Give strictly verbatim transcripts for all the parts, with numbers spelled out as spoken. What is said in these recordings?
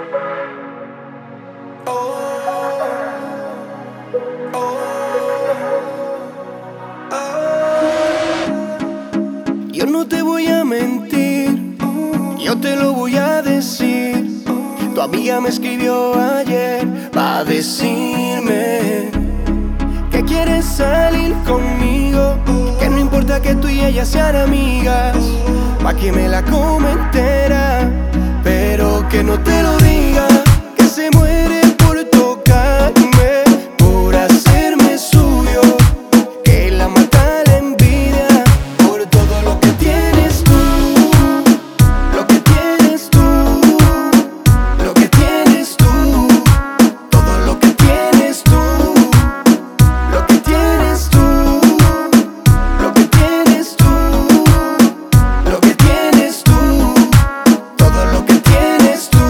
Yo no te voy a mentir, yo te lo voy a decir. Tu amiga me escribió ayer para decirme que quieres salir conmigo, que no importa que tú y ella sean amigas, pa' que me la coma entera, pero que no te lo diga, que se muere por tocarme, por hacerme suyo, que la mata la envidia por todo lo que tienes tú, lo que tienes tú, lo que tienes tú, todo lo que tienes tú, lo que tienes tú, lo que tienes tú, lo que tienes tú, todo lo que tienes tú,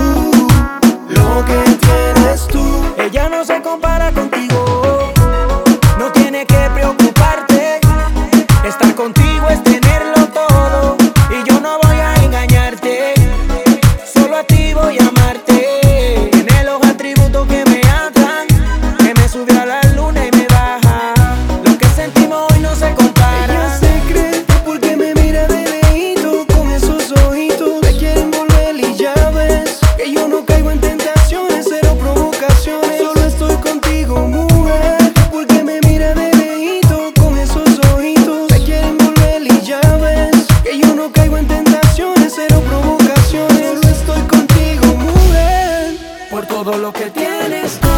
lo que tienes tú. Ella no se compara contigo, no tiene que preocuparte. Estar contigo es tenerlo todo y yo no voy a engañarte. Solo a ti voy a amarte. Tiene los atributos que me atan, que me sube a la luna y me baja. Lo que sentimos hoy no se compara. Ella se cree que porque me mira de lejito con esos ojitos me quiere envolver y ya ves que yo no caigo en tentaciones, cero provocaciones. Solo estoy contigo, mujer, porque me mira de lejito con esos ojitos me quiere envolver y ya ves que yo no caigo en tentaciones, cero provocaciones. Solo estoy contigo, mujer, Por todo lo que tienes tú,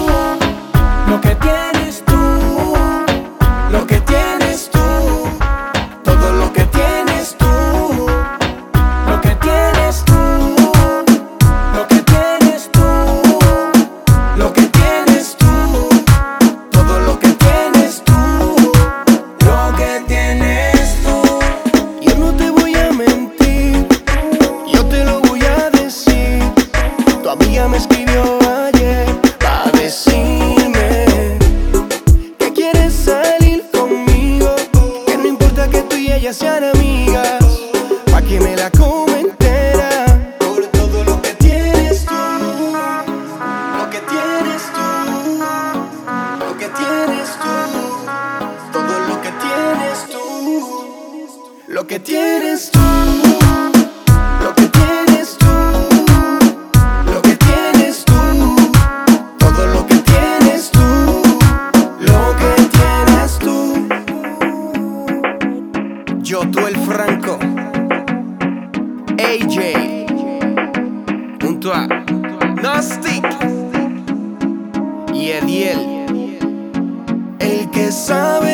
lo que tienes tú, lo que tienes tú, todo lo que tienes tú, lo que tienes tú, lo que tienes tú, lo que tienes tú, todo lo que tienes tú, lo que tienes tú. yo no te voy a mentir, yo te lo voy a decir. Tu amiga me escribió ayer para decirme que quieres salir conmigo, que no importa que tú y ella sean amigas, pa' que me la coma entera. Por todo lo que tienes tú, lo que tienes tú, lo que tienes tú, todo lo que tienes tú, lo que tienes tú, lo que tienes tú, lo que tienes tú, todo lo que tienes tú, lo que tienes tú. Yo, tú el Franco, A J, junto a Nastic y Ediel, el que sabe